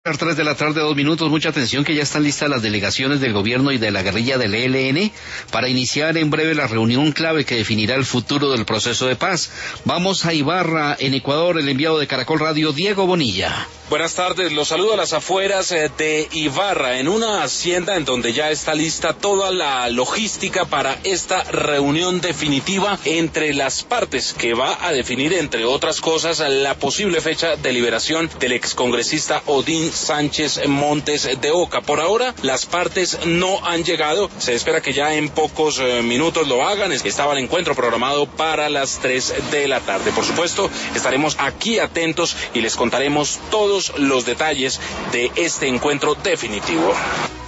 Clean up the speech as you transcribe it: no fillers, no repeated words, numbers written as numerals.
Las 3 de la tarde, 2 minutos, mucha atención que ya están listas las delegaciones del gobierno y de la guerrilla del ELN para iniciar en breve la reunión clave que definirá el futuro del proceso de paz. Vamos a Ibarra, en Ecuador, el enviado de Caracol Radio, Diego Bonilla. Buenas tardes, los saludo a las afueras de Ibarra, en una hacienda en donde ya está lista toda la logística para esta reunión definitiva entre las partes que va a definir, entre otras cosas, la posible fecha de liberación del excongresista Odín Sánchez Montes de Oca. Por ahora, las partes no han llegado, se espera que ya en pocos minutos lo hagan. Estaba el encuentro programado para las 3 de la tarde. Por supuesto, estaremos aquí atentos y les contaremos todos los detalles de este encuentro definitivo.